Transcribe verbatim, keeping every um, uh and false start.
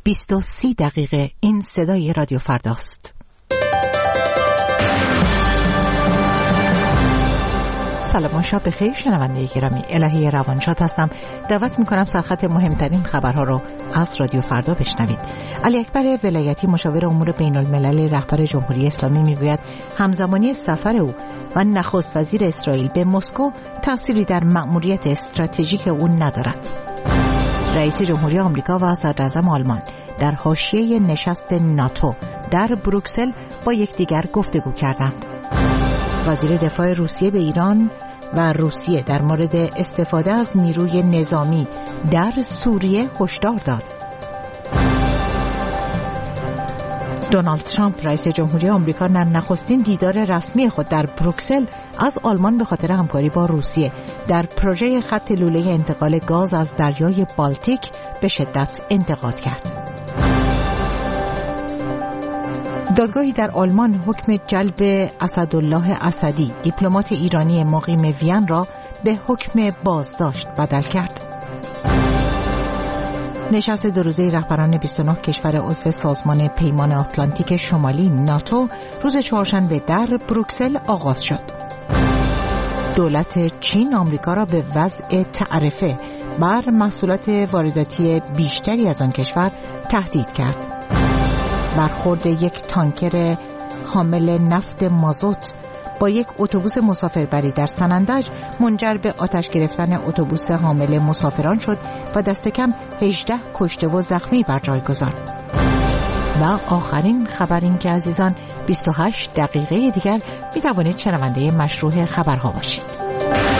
بیست و سی دقیقه. این صدای رادیو فرداست. سلام و شب بخیر شنونده گرامی. الهی روانشاد هستم. دعوت میکنم سرخط مهمترین خبرها رو از رادیو فردا بشنوید. علی اکبر ولایتی مشاور امور بین الملل رهبر جمهوری اسلامی میگوید همزمانی سفر او و نخست وزیر اسرائیل به مسکو تأثیری در مأموریت استراتژیک او ندارد. رئیس جمهوری آمریکا و صدراعظم آلمان در حاشیه نشست ناتو در بروکسل با یکدیگر گفتگو کردند. وزیر دفاع روسیه به ایران و روسیه در مورد استفاده از نیروی نظامی در سوریه هشدار داد. دونالد ترامپ رئیس جمهوری آمریکا در نخستین دیدار رسمی خود در بروکسل از آلمان به خاطر همکاری با روسیه در پروژه خط لوله انتقال گاز از دریای بالتیک به شدت انتقاد کرد. دادگاهی در آلمان حکم جلب اسدالله اسدی دیپلمات ایرانی مقیم وین را به حکم بازداشت بدل کرد. نشست دو روزه رهبران بیست و نه کشور عضو سازمان پیمان آتلانتیک شمالی ناتو روز چهارشنبه در بروکسل آغاز شد. دولت چین آمریکا را به وضع تعرفه بر محصولات وارداتی بیشتری از آن کشور تهدید کرد. برخورد یک تانکر حامل نفت مازوت با یک اتوبوس مسافربری در سنندج منجر به آتش گرفتن اتوبوس حامل مسافران شد و دست کم هجده کشته و زخمی بر جای گذارد. و آخرین خبر این که عزیزان بیست و هشت دقیقه دیگر می توانید شنونده مشروع خبرها باشید.